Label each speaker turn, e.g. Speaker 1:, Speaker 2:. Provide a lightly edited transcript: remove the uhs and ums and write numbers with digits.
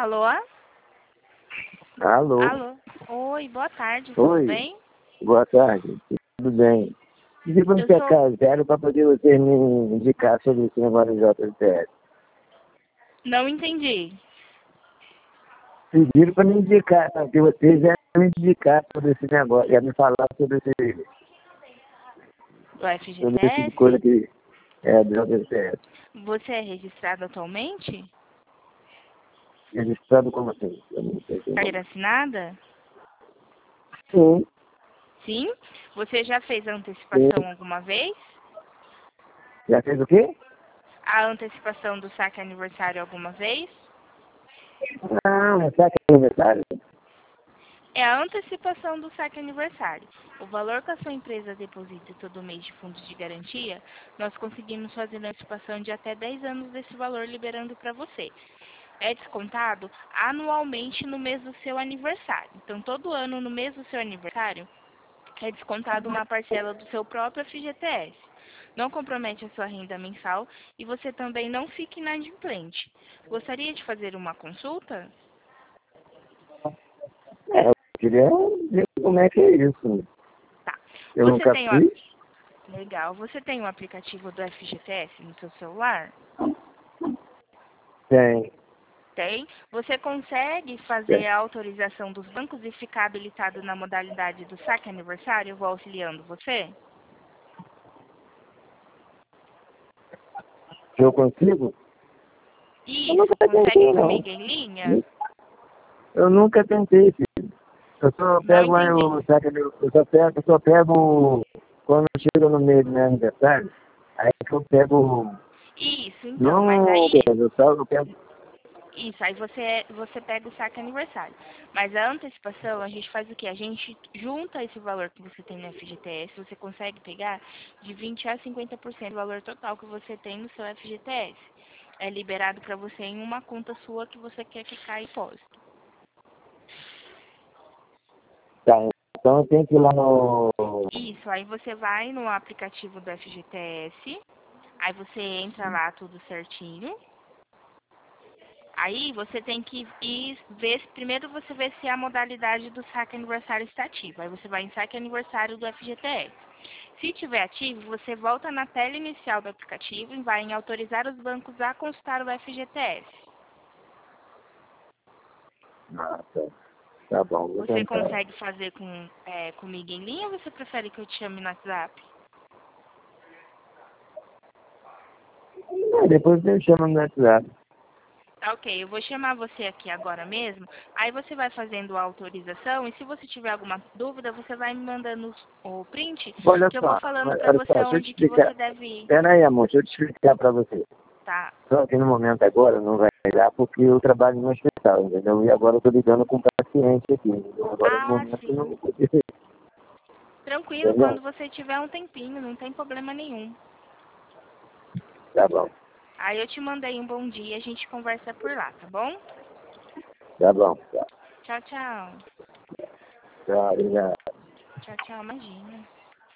Speaker 1: Alô?
Speaker 2: Alô?
Speaker 1: Alô? Oi, boa tarde,
Speaker 2: Oi.
Speaker 1: tudo bem?
Speaker 2: Boa tarde. Tudo bem? Pedi para
Speaker 1: Eu
Speaker 2: você
Speaker 1: sou...
Speaker 2: casar para poder você me indicar sobre esse negócio de JTS.
Speaker 1: Não entendi.
Speaker 2: Pediram para me indicar, que você já me indicar sobre esse negócio, já me falar sobre esse
Speaker 1: O
Speaker 2: tipo de coisa
Speaker 1: FGTS?
Speaker 2: que é do JTS.
Speaker 1: Você é registrado atualmente?
Speaker 2: Registrado como assim? Eu não sei se
Speaker 1: Carteira assinada?
Speaker 2: Sim,
Speaker 1: Sim? Você já fez a
Speaker 2: sim.
Speaker 1: antecipação alguma vez?
Speaker 2: Já fez o quê?
Speaker 1: A antecipação do saque aniversário alguma vez?
Speaker 2: Não, é sabe que é aniversário?
Speaker 1: É a antecipação do saque aniversário. O valor que a sua empresa deposita todo mês de fundos de garantia, nós conseguimos fazer a antecipação de até 10 anos desse valor, liberando para você. É descontado anualmente no mês do seu aniversário. Então, todo ano, no mês do seu aniversário, é descontado uma parcela do seu próprio FGTS. Não compromete a sua renda mensal e você também não fica inadimplente. Gostaria de fazer uma consulta?
Speaker 2: É, eu queria ver como é que é isso.
Speaker 1: Tá.
Speaker 2: Eu
Speaker 1: Você
Speaker 2: nunca
Speaker 1: tem o...
Speaker 2: fiz.
Speaker 1: Legal. Você tem o aplicativo do FGTS no seu celular?
Speaker 2: Tem.
Speaker 1: Tem. Você consegue fazer a autorização dos bancos e ficar habilitado na modalidade do saque aniversário? Eu vou auxiliando você?
Speaker 2: Se eu consigo? Eu
Speaker 1: Isso.
Speaker 2: nunca
Speaker 1: Consegue
Speaker 2: tentei, não.
Speaker 1: comigo em linha?
Speaker 2: Eu nunca tentei, filho. Eu só
Speaker 1: Não
Speaker 2: pego
Speaker 1: entendi.
Speaker 2: eu só pego quando chega no meio do meu aniversário, aí que eu pego,
Speaker 1: Isso, então. Mas
Speaker 2: não,
Speaker 1: aí...
Speaker 2: eu pego,
Speaker 1: Isso, aí você pega o saque aniversário. Mas a antecipação, a gente faz o quê? A gente junta esse valor que você tem no FGTS, você consegue pegar de 20 a 50% do valor total que você tem no seu FGTS. É liberado para você em uma conta sua que você quer que caia imposto.
Speaker 2: tá, então eu tenho que ir lá no,
Speaker 1: Isso, aí você vai no aplicativo do FGTS, aí você entra lá tudo certinho. Aí você tem que ir ver, primeiro você vê se a modalidade do saque aniversário está ativa. Aí você vai em saque aniversário do FGTS. Se tiver ativo, você volta na tela inicial do aplicativo e vai em autorizar os bancos a consultar o FGTS.
Speaker 2: ah, tá bom, vou
Speaker 1: Você
Speaker 2: tentar.
Speaker 1: consegue fazer comigo em linha ou você prefere que eu te chame no WhatsApp?
Speaker 2: Depois você chama no WhatsApp.
Speaker 1: Tá, ok, eu vou chamar você aqui agora mesmo. Aí você vai fazendo a autorização e se você tiver alguma dúvida, você vai me mandando o print que eu vou falando pra
Speaker 2: Olha
Speaker 1: você
Speaker 2: só, deixa eu te
Speaker 1: onde que
Speaker 2: explicar.
Speaker 1: você deve ir.
Speaker 2: Pera aí, amor, deixa eu te explicar pra você.
Speaker 1: Tá,
Speaker 2: Só que no momento agora não vai dar porque eu trabalho no hospital, entendeu? E agora eu tô lidando com paciente aqui, entendeu? Agora no
Speaker 1: ah,
Speaker 2: momento eu não
Speaker 1: sim.
Speaker 2: vou poder,
Speaker 1: Tranquilo,
Speaker 2: entendeu?
Speaker 1: quando você tiver um tempinho, não tem problema nenhum.
Speaker 2: Tá bom,
Speaker 1: Aí eu te mandei um bom dia, a gente conversa por lá, tá bom?
Speaker 2: tá bom. Tá,
Speaker 1: Tchau, tchau.
Speaker 2: tá, obrigado.
Speaker 1: Tchau, tchau, imagina.